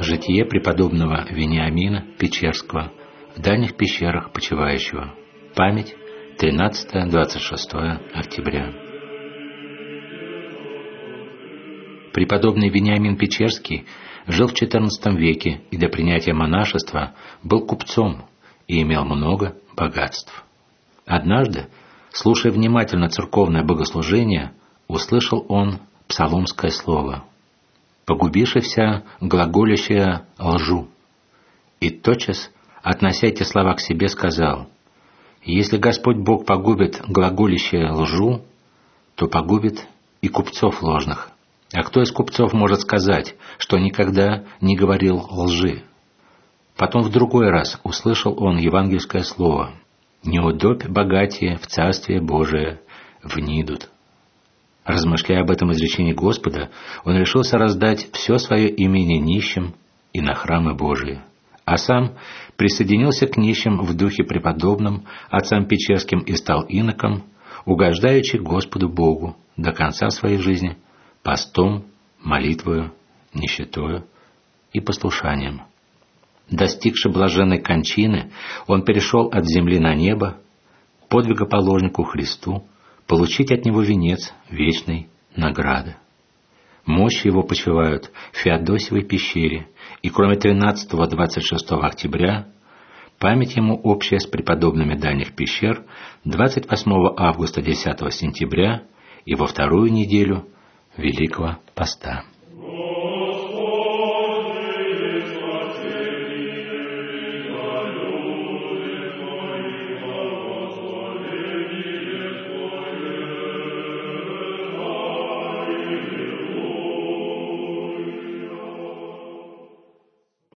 Житие преподобного Вениамина Печерского, в дальних пещерах почивающего. Память 13-26 октября. Преподобный Вениамин Печерский жил в XIV веке и до принятия монашества был купцом и имел много богатств. Однажды, слушая внимательно церковное богослужение, услышал он псаломское слово: «Погубившийся глаголящая лжу». И тотчас, относя эти слова к себе, сказал: «Если Господь Бог погубит глаголящее лжу, то погубит и купцов ложных. А кто из купцов может сказать, что никогда не говорил лжи?» Потом в другой раз услышал он евангельское слово: «Не удобь богатие в Царствие Божие внидут». Размышляя об этом изречении Господа, он решился раздать все свое имение нищим и на храмы Божии, а сам присоединился к нищим в духе преподобным отцам Печерским и стал иноком, угождаючи Господу Богу до конца своей жизни постом, молитвою, нищетою и послушанием. Достигши блаженной кончины, он перешел от земли на небо, подвигоположнику Христу, получить от него венец вечной награды. Мощи его почивают в Феодосиевой пещере, и кроме 13-26 октября, память ему общая с преподобными дальних пещер 28 августа 10 сентября и во вторую неделю Великого Поста.